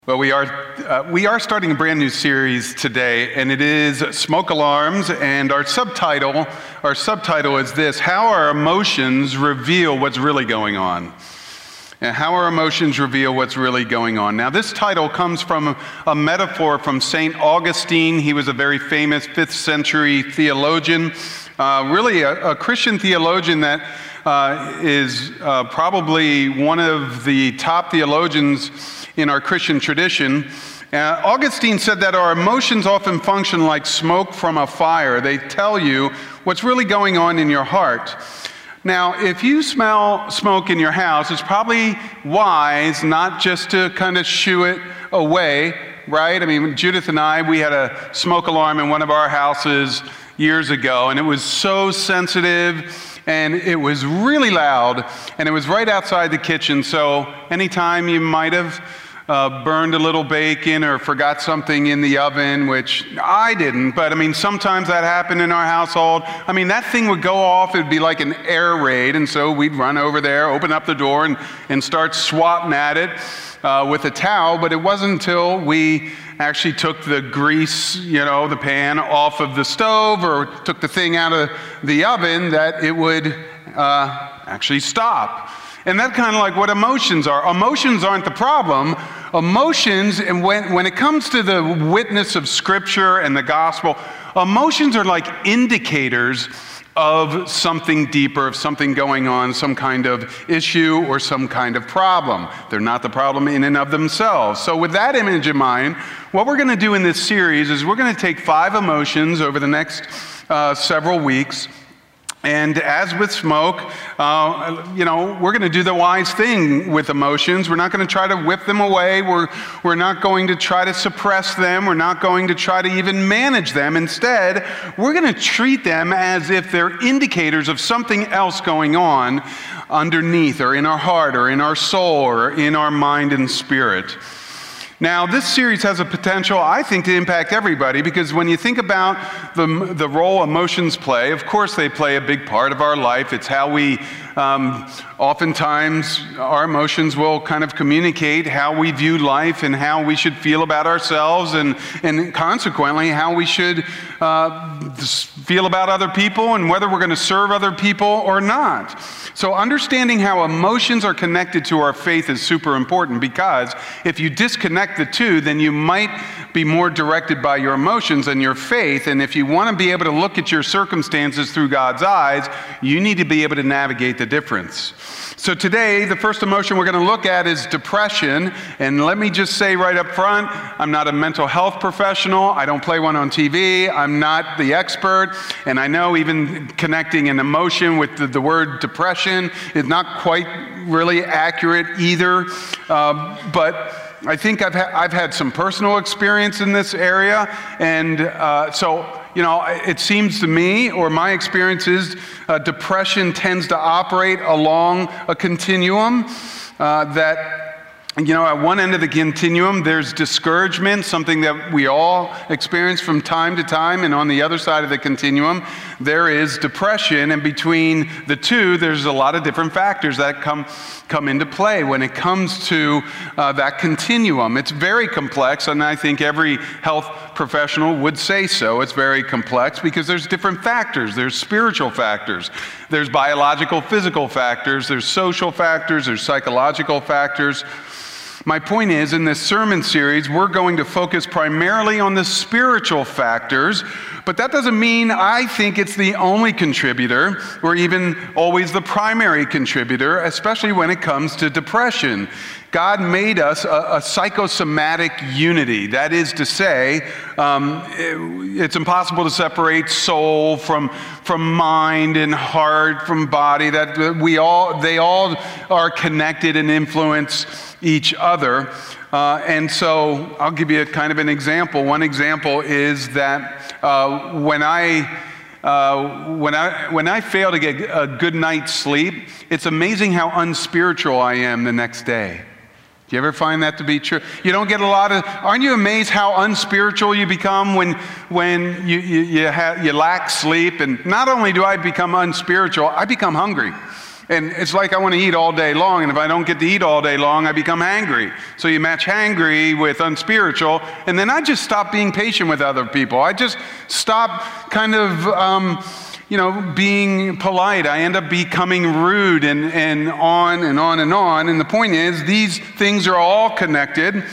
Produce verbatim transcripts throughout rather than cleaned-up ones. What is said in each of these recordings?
Well, we are uh, we are starting a brand new series today, and it is Smoke Alarms, and our subtitle our subtitle is this: How our emotions reveal what's really going on. And how our emotions reveal what's really going on. Now, this title comes from a metaphor from Saint Augustine. He was a very famous fifth century theologian, uh, really a, a Christian theologian that uh, is uh, probably one of the top theologians in our Christian tradition. Uh, Augustine said that our emotions often function like smoke from a fire. They tell you what's really going on in your heart. Now, if you smell smoke in your house, it's probably wise not just to kind of shoo it away, right? I mean, Judith and I, we had a smoke alarm in one of our houses years ago, and it was so sensitive, and it was really loud, and it was right outside the kitchen, so anytime you might have Uh, burned a little bacon or forgot something in the oven, which I didn't, but I mean, sometimes that happened in our household. I mean, that thing would go off, it would be like an air raid, and so we'd run over there, open up the door, and, and start swatting at it uh, with a towel, but it wasn't until we actually took the grease, you know, the pan off of the stove or took the thing out of the oven that it would uh, actually stop. And that's kind of like what emotions are. Emotions aren't the problem. Emotions, and when, when it comes to the witness of Scripture and the gospel, emotions are like indicators of something deeper, of something going on, some kind of issue or some kind of problem. They're not the problem in and of themselves. So with that image in mind, what we're going to do in this series is we're going to take five emotions over the next uh, several weeks. And as with smoke, uh, you know, we're going to do the wise thing with emotions. We're not going to try to whip them away. We're, we're not going to try to suppress them. We're not going to try to even manage them. Instead, we're going to treat them as if they're indicators of something else going on underneath, or in our heart, or in our soul, or in our mind and spirit. Now, this series has a potential, I think, to impact everybody, because when you think about the, the role emotions play, of course they play a big part of our life. It's how we, um, oftentimes, our emotions will kind of communicate how we view life and how we should feel about ourselves, and, and consequently, how we should uh, feel about other people and whether we're going to serve other people or not. So understanding how emotions are connected to our faith is super important, because if you disconnect the two, then you might be more directed by your emotions than your faith. And if you want to be able to look at your circumstances through God's eyes, you need to be able to navigate the difference. So today, the first emotion we're going to look at is depression. And let me just say right up front, I'm not a mental health professional. I don't play one on T V. I'm not the expert. And I know even connecting an emotion with the, the word depression is not quite really accurate either. Uh, but I think I've, ha- I've had some personal experience in this area. And uh, so, you know, it seems to me, or my experience is, uh, depression tends to operate along a continuum uh, that, you know, at one end of the continuum, there's discouragement, something that we all experience from time to time, and on the other side of the continuum, there is depression, and between the two, there's a lot of different factors that come come into play when it comes to uh, that continuum. It's very complex, and I think every health professional would say so. It's very complex because there's different factors. There's spiritual factors. There's biological, physical factors. There's social factors. There's psychological factors. My point is, in this sermon series, we're going to focus primarily on the spiritual factors, but that doesn't mean I think it's the only contributor, or even always the primary contributor, especially when it comes to depression. God made us a, a psychosomatic unity. That is to say, um, it, it's impossible to separate soul from, from mind and heart, from body. That we all, they all are connected and influence each other. Uh, and so I'll give you a kind of an example. One example is that uh, when I uh, when I when I fail to get a good night's sleep, it's amazing how unspiritual I am the next day. Do you ever find that to be true? You don't get a lot of, aren't you amazed how unspiritual you become when when you you, you, have, you lack sleep? And not only do I become unspiritual, I become hungry. And it's like I want to eat all day long, and if I don't get to eat all day long, I become hangry. So you match hangry with unspiritual, and then I just stop being patient with other people. I just stop kind of, um, you know, being polite. I end up becoming rude, and, and on and on and on. And the point is, these things are all connected.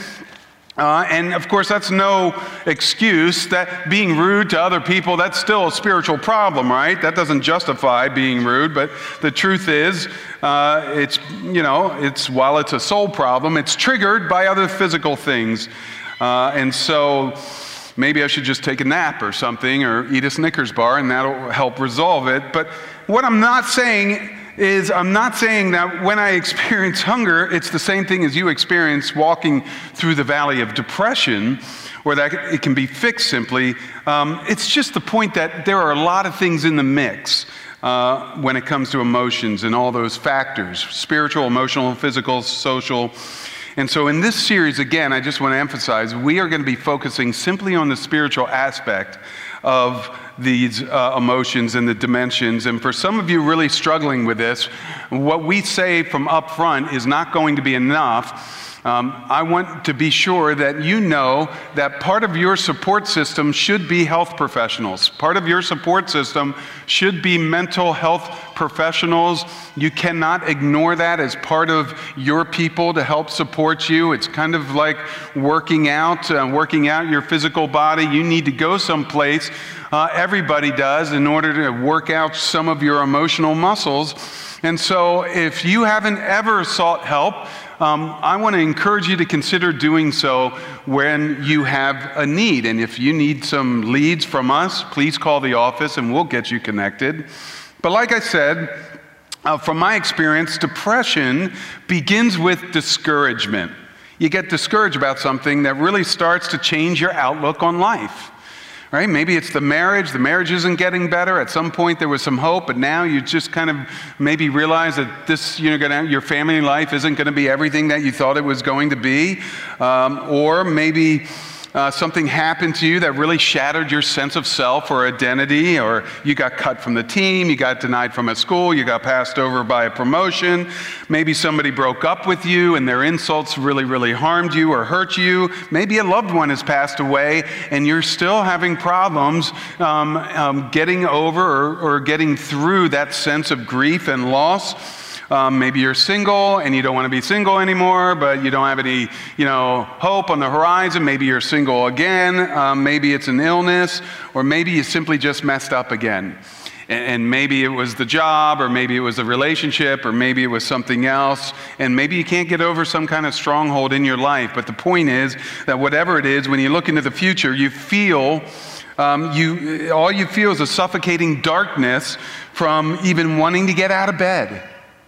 Uh, and of course, that's no excuse that being rude to other people, that's still a spiritual problem, right? That doesn't justify being rude, but the truth is, uh, it's, you know, it's, while it's a soul problem, it's triggered by other physical things. Uh, and so maybe I should just take a nap or something, or eat a Snickers bar, and that'll help resolve it. But what I'm not saying is I'm not saying that when I experience hunger, it's the same thing as you experience walking through the valley of depression, or that it can be fixed simply. Um, it's just the point that there are a lot of things in the mix uh, when it comes to emotions and all those factors, spiritual, emotional, physical, social. And so in this series, again, I just want to emphasize, we are going to be focusing simply on the spiritual aspect of these uh, emotions and the dimensions. And for some of you really struggling with this, what we say from up front is not going to be enough. Um, I want to be sure that you know that part of your support system should be health professionals. Part of your support system should be mental health professionals. You cannot ignore that as part of your people to help support you. It's kind of like working out, uh, working out your physical body. You need to go someplace, uh, everybody does, in order to work out some of your emotional muscles. And so if you haven't ever sought help, Um, I want to encourage you to consider doing so when you have a need. And if you need some leads from us, please call the office and we'll get you connected. But like I said, uh, from my experience, depression begins with discouragement. You get discouraged about something that really starts to change your outlook on life. Right? Maybe it's the marriage. The marriage isn't getting better. At some point there was some hope, but now you just kind of maybe realize that this, you know, gonna, your family life isn't going to be everything that you thought it was going to be. Um, or maybe uh, something happened to you that really shattered your sense of self or identity, or you got cut from the team, you got denied from a school, you got passed over by a promotion. Maybe somebody broke up with you and their insults really, really harmed you or hurt you. Maybe a loved one has passed away and you're still having problems um, um, getting over or, or getting through that sense of grief and loss. Um, maybe you're single and you don't want to be single anymore, but you don't have any, you know, hope on the horizon. Maybe you're single again. Um, maybe it's an illness, or maybe you simply just messed up again. And, and maybe it was the job, or maybe it was a relationship, or maybe it was something else. And maybe you can't get over some kind of stronghold in your life. But the point is that whatever it is, when you look into the future, you feel Um, you, all you feel is a suffocating darkness from even wanting to get out of bed.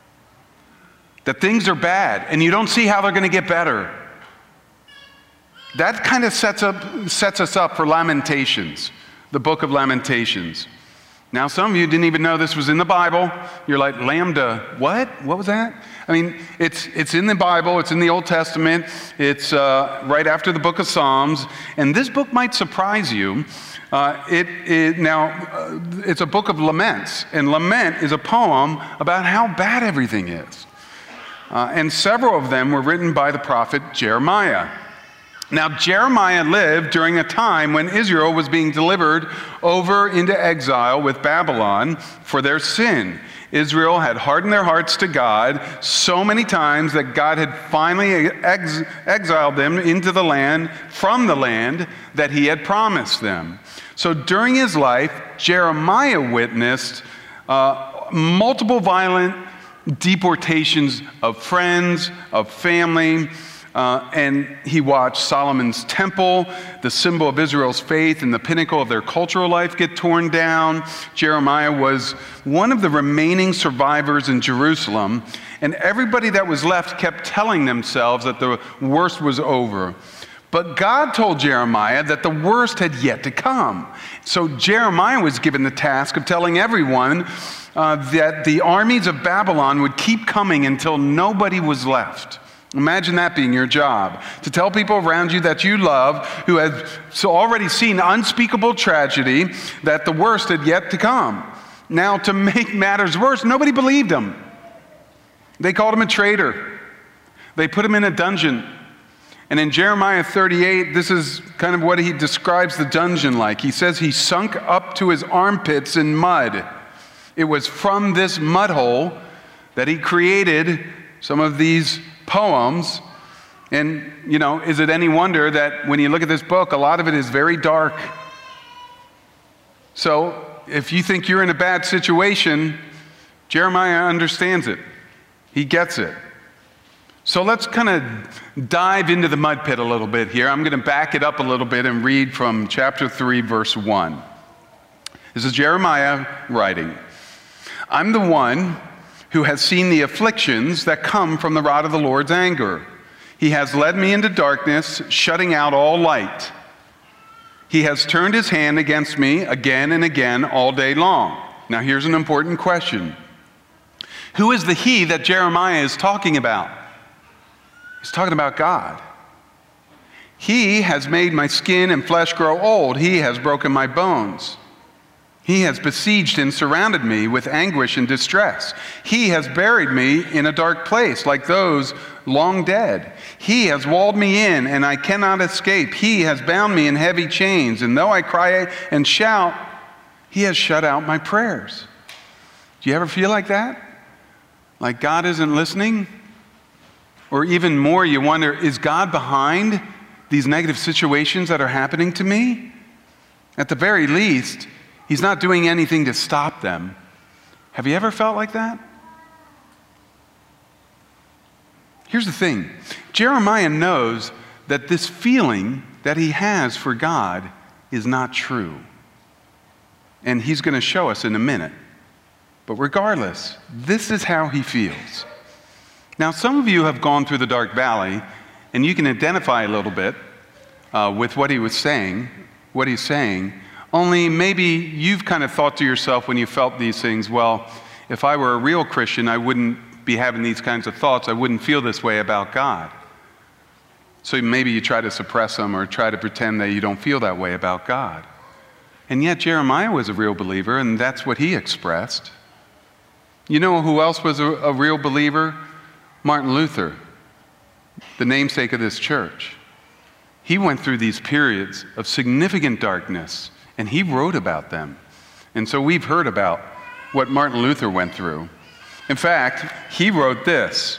That things are bad, and you don't see how they're going to get better. That kind of sets up, sets us up for Lamentations, the book of Lamentations. Now, some of you didn't even know this was in the Bible. You're like, Lambda, what? What was that? I mean, it's, it's in the Bible. It's in the Old Testament. It's uh, right after the book of Psalms. And this book might surprise you. Uh, it, it, now, uh, it's a book of laments. And lament is a poem about how bad everything is. Uh, and several of them were written by the prophet Jeremiah. Now, Jeremiah lived during a time when Israel was being delivered over into exile with Babylon for their sin. Israel had hardened their hearts to God so many times that God had finally ex- exiled them into the land, from the land that he had promised them. So during his life, Jeremiah witnessed uh, multiple violent deportations of friends, of family, uh, and he watched Solomon's temple, the symbol of Israel's faith and the pinnacle of their cultural life, get torn down. Jeremiah was one of the remaining survivors in Jerusalem, and everybody that was left kept telling themselves that the worst was over. But God told Jeremiah that the worst had yet to come. So Jeremiah was given the task of telling everyone uh, that the armies of Babylon would keep coming until nobody was left. Imagine that being your job, to tell people around you that you love, who have so already seen unspeakable tragedy, that the worst had yet to come. Now, to make matters worse, nobody believed him. They called him a traitor. They put him in a dungeon. And in Jeremiah thirty-eight, this is kind of what he describes the dungeon like. He says he sunk up to his armpits in mud. It was from this mud hole that he created some of these poems. And, you know, is it any wonder that when you look at this book, a lot of it is very dark. So if you think you're in a bad situation, Jeremiah understands it. He gets it. So let's kind of dive into the mud pit a little bit here. I'm going to back it up a little bit and read from chapter three, verse one. This is Jeremiah writing. I'm the one who has seen the afflictions that come from the rod of the Lord's anger. He has led me into darkness, shutting out all light. He has turned his hand against me again and again all day long. Now here's an important question. Who is the he that Jeremiah is talking about? He's talking about God. He has made my skin and flesh grow old. He has broken my bones. He has besieged and surrounded me with anguish and distress. He has buried me in a dark place like those long dead. He has walled me in and I cannot escape. He has bound me in heavy chains. And though I cry and shout, he has shut out my prayers. Do you ever feel like that? Like God isn't listening? Or even more, you wonder, is God behind these negative situations that are happening to me? At the very least, he's not doing anything to stop them. Have you ever felt like that? Here's the thing. Jeremiah knows that this feeling that he has for God is not true. And he's going to show us in a minute. But regardless, this is how he feels. Now, some of you have gone through the dark valley, and you can identify a little bit uh, with what he was saying, what he's saying, only maybe you've kind of thought to yourself when you felt these things, well, if I were a real Christian, I wouldn't be having these kinds of thoughts. I wouldn't feel this way about God. So maybe you try to suppress them or try to pretend that you don't feel that way about God. And yet Jeremiah was a real believer, and that's what he expressed. You know who else was a, a real believer? Martin Luther, the namesake of this church. He went through these periods of significant darkness, and he wrote about them. And so we've heard about what Martin Luther went through. In fact, he wrote this.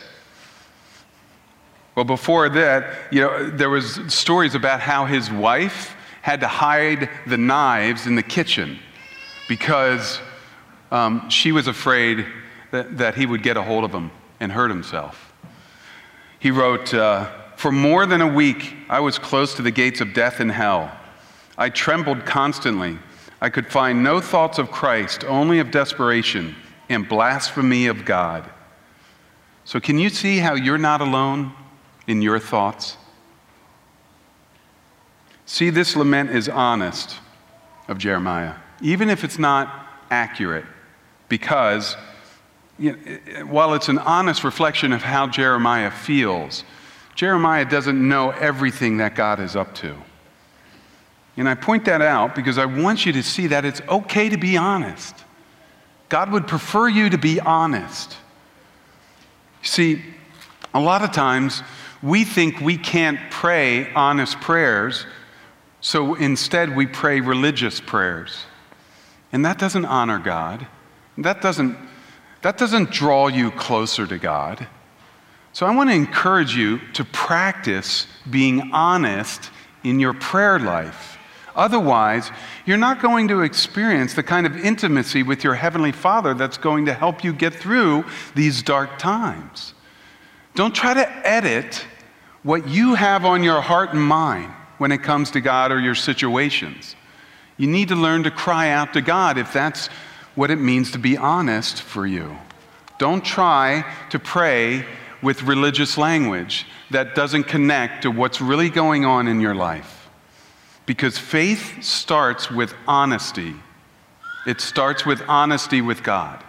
Well, before that, you know, there was stories about how his wife had to hide the knives in the kitchen because um, she was afraid that, that he would get a hold of them and hurt himself. He wrote, uh, for more than a week, I was close to the gates of death and hell. I trembled constantly. I could find no thoughts of Christ, only of desperation and blasphemy of God. So can you see how you're not alone in your thoughts? See, this lament is honest of Jeremiah, even if it's not accurate, because you know, while it's an honest reflection of how Jeremiah feels, Jeremiah doesn't know everything that God is up to. And I point that out because I want you to see that it's okay to be honest. God would prefer you to be honest. See, a lot of times we think we can't pray honest prayers, so instead we pray religious prayers. And that doesn't honor God. That doesn't, that doesn't draw you closer to God. So I want to encourage you to practice being honest in your prayer life. Otherwise, you're not going to experience the kind of intimacy with your Heavenly Father that's going to help you get through these dark times. Don't try to edit what you have on your heart and mind when it comes to God or your situations. You need to learn to cry out to God if that's what it means to be honest for you. Don't try to pray with religious language that doesn't connect to what's really going on in your life. Because faith starts with honesty. It starts with honesty with God.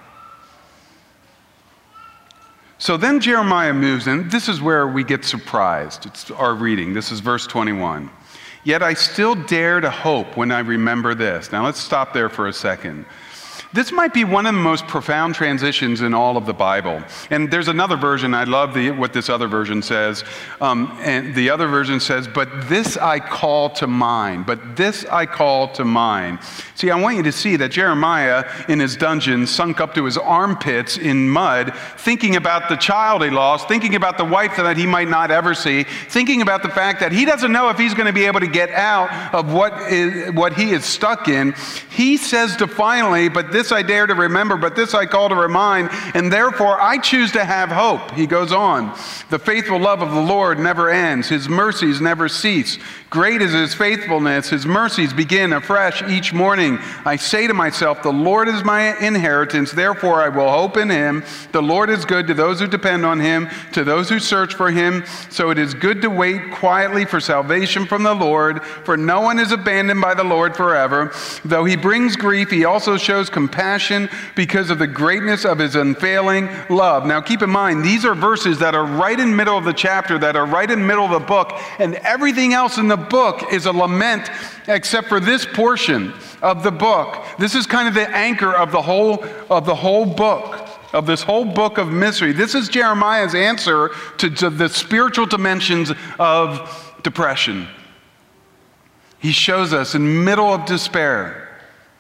So then Jeremiah moves in. This is where we get surprised. It's our reading. This is verse twenty-one. Yet I still dare to hope when I remember this. Now let's stop there for a second. This might be one of the most profound transitions in all of the Bible. And there's another version, I love the, what this other version says. Um, and the other version says, but this I call to mind, but this I call to mind. See, I want you to see that Jeremiah in his dungeon, sunk up to his armpits in mud, thinking about the child he lost, thinking about the wife that he might not ever see, thinking about the fact that he doesn't know if he's going to be able to get out of what is, what he is stuck in. He says defiantly, but this I dare to remember, but this I call to remind, and therefore I choose to have hope. He goes on, the faithful love of the Lord never ends. His mercies never cease. Great is his faithfulness. His mercies begin afresh each morning. I say to myself, the Lord is my inheritance, therefore I will hope in him. The Lord is good to those who depend on him, to those who search for him. So it is good to wait quietly for salvation from the Lord, for no one is abandoned by the Lord forever. Though he brings grief, he also shows compassion because of the greatness of his unfailing love. Now keep in mind, these are verses that are right in the middle of the chapter, that are right in the middle of the book, and everything else in the book is a lament except for this portion of the book. This is kind of the anchor of the whole of the whole book, of this whole book of mystery. This is Jeremiah's answer to, to the spiritual dimensions of depression. He shows us in the middle of despair,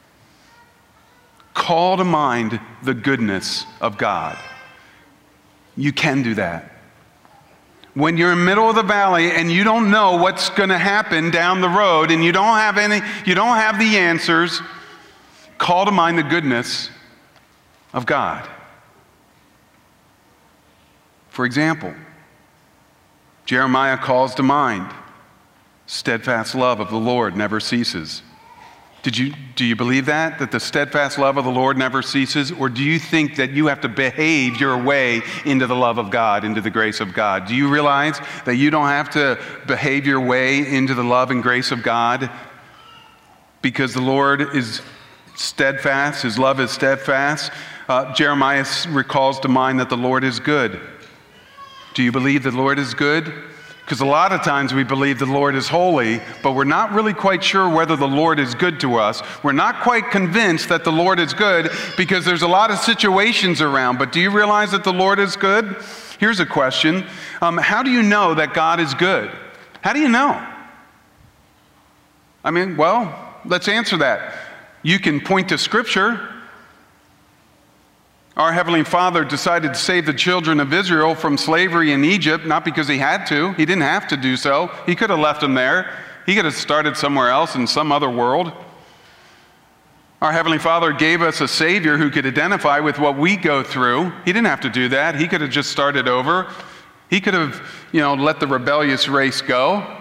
call to mind the goodness of God. You can do that. When you're in the middle of the valley and you don't know what's going to happen down the road and you don't have any, you don't have the answers, call to mind the goodness of God. For example, Jeremiah calls to mind, steadfast love of the Lord never ceases. Did you, do you believe that? That the steadfast love of the Lord never ceases? Or do you think that you have to behave your way into the love of God, into the grace of God? Do you realize that you don't have to behave your way into the love and grace of God? Because the Lord is steadfast, his love is steadfast. Uh, Jeremiah recalls to mind that the Lord is good. Do you believe the Lord is good? Because a lot of times we believe the Lord is holy, but we're not really quite sure whether the Lord is good to us. We're not quite convinced that the Lord is good because there's a lot of situations around. But do you realize that the Lord is good? Here's a question. Um, how do you know that God is good? How do you know? I mean, well, let's answer that. You can point to Scripture. Our Heavenly Father decided to save the children of Israel from slavery in Egypt, not because he had to. He didn't have to do so. He could have left them there. He could have started somewhere else in some other world. Our Heavenly Father gave us a Savior who could identify with what we go through. He didn't have to do that. He could have just started over. He could have, you know, let the rebellious race go.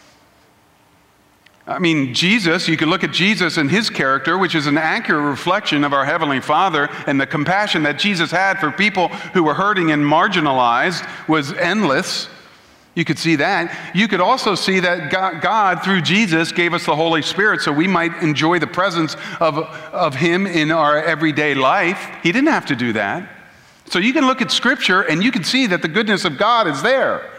I mean, Jesus, you can look at Jesus and his character, which is an accurate reflection of our Heavenly Father, and the compassion that Jesus had for people who were hurting and marginalized was endless. You could see that. You could also see that God, God, through Jesus, gave us the Holy Spirit so we might enjoy the presence of, of him in our everyday life. He didn't have to do that. So you can look at Scripture and you can see that the goodness of God is there.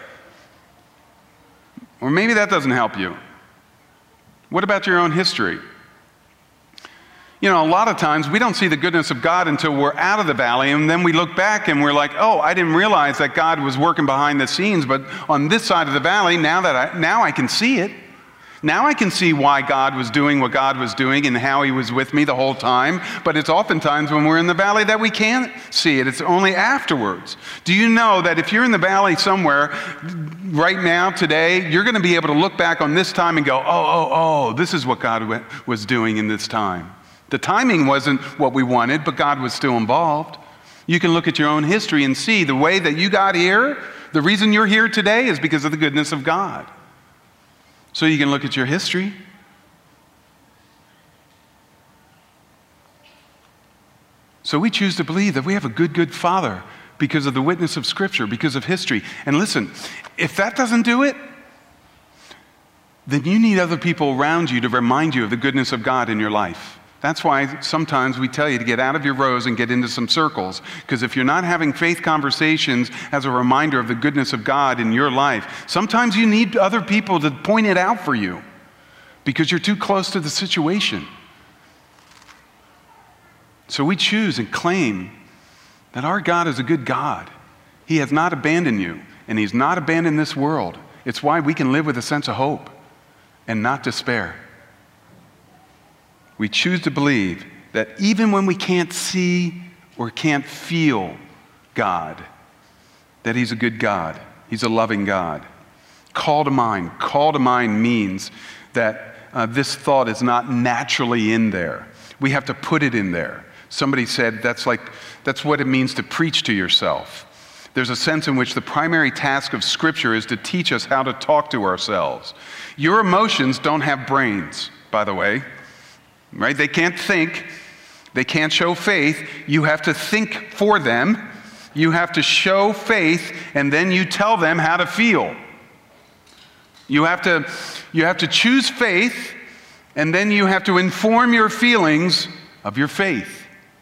Or maybe that doesn't help you. What about your own history? You know, a lot of times we don't see the goodness of God until we're out of the valley, and then we look back and we're like, oh, I didn't realize that God was working behind the scenes, but on this side of the valley, now that I, now I can see it. Now I can see why God was doing what God was doing and how he was with me the whole time. But it's oftentimes when we're in the valley that we can't see it. It's only afterwards. Do you know that if you're in the valley somewhere right now, today, you're going to be able to look back on this time and go, oh, oh, oh, this is what God was doing in this time. The timing wasn't what we wanted, but God was still involved. You can look at your own history and see the way that you got here. The reason you're here today is because of the goodness of God. So you can look at your history. So we choose to believe that we have a good, good Father because of the witness of Scripture, because of history. And listen, if that doesn't do it, then you need other people around you to remind you of the goodness of God in your life. That's why sometimes we tell you to get out of your rows and get into some circles. Because if you're not having faith conversations as a reminder of the goodness of God in your life, sometimes you need other people to point it out for you because you're too close to the situation. So we choose and claim that our God is a good God. He has not abandoned you, and he's not abandoned this world. It's why we can live with a sense of hope and not despair. We choose to believe that even when we can't see or can't feel God, that he's a good God. He's a loving God. Call to mind. Call to mind means that uh, this thought is not naturally in there. We have to put it in there. Somebody said that's like, that's what it means to preach to yourself. There's a sense in which the primary task of Scripture is to teach us how to talk to ourselves. Your emotions don't have brains, by the way, right? They can't think. They can't show faith. You have to think for them. You have to show faith, and then you tell them how to feel. You have to, you have to choose faith, and then you have to inform your feelings of your faith.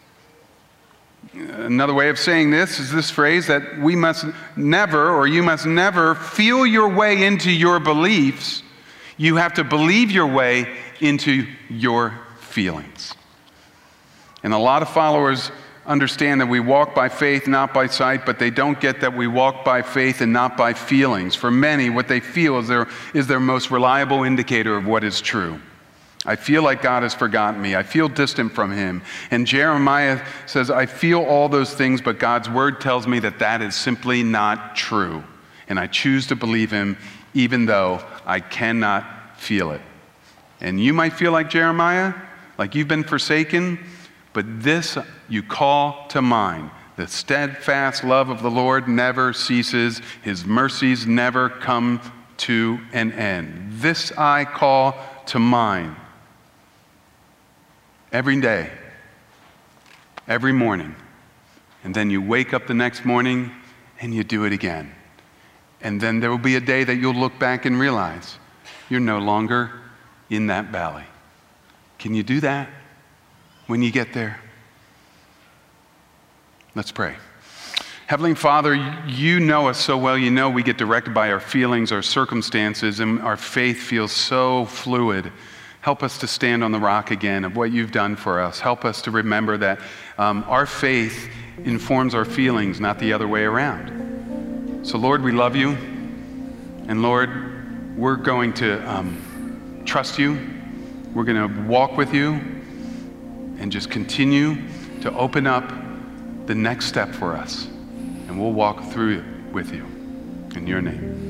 Another way of saying this is this phrase that we must never, or you must never, feel your way into your beliefs. You have to believe your way into your feelings. And a lot of followers understand that we walk by faith, not by sight, but they don't get that we walk by faith and not by feelings. For many, what they feel is their, is their most reliable indicator of what is true. I feel like God has forgotten me. I feel distant from him. And Jeremiah says, I feel all those things, but God's word tells me that that is simply not true. And I choose to believe him even though I cannot feel it. And you might feel like Jeremiah, like you've been forsaken, but this you call to mind. The steadfast love of the Lord never ceases. His mercies never come to an end. This I call to mind. Every day, every morning. And then you wake up the next morning and you do it again. And then there will be a day that you'll look back and realize you're no longer in that valley. Can you do that when you get there? Let's pray. Heavenly Father, you know us so well. You know we get directed by our feelings, our circumstances, and our faith feels so fluid. Help us to stand on the rock again of what you've done for us. Help us to remember that um, our faith informs our feelings, not the other way around. So Lord, we love you. And Lord, we're going to um, trust you. We're going to walk with you and just continue to open up the next step for us. And we'll walk through it with you. In your name.